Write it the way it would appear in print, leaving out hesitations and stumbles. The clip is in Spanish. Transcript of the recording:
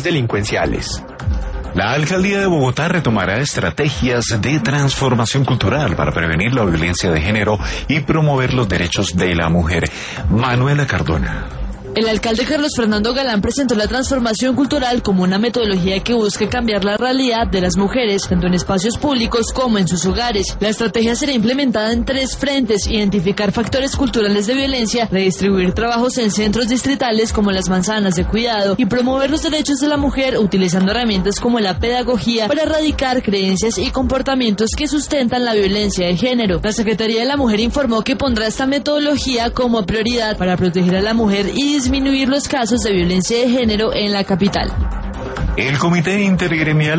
delincuenciales. La alcaldía de Bogotá retomará estrategias de transformación cultural para prevenir la violencia de género y promover los derechos de la mujer. Manuela Cardona. El alcalde Carlos Fernando Galán presentó la transformación cultural como una metodología que busca cambiar la realidad de las mujeres, tanto en espacios públicos como en sus hogares. La estrategia será implementada en 3 frentes: identificar factores culturales de violencia, redistribuir trabajos en centros distritales como las manzanas de cuidado y promover los derechos de la mujer utilizando herramientas como la pedagogía para erradicar creencias y comportamientos que sustentan la violencia de género. La Secretaría de la Mujer informó que pondrá esta metodología como prioridad para proteger a la mujer y disminuir los casos de violencia de género en la capital. El Comité Intergremial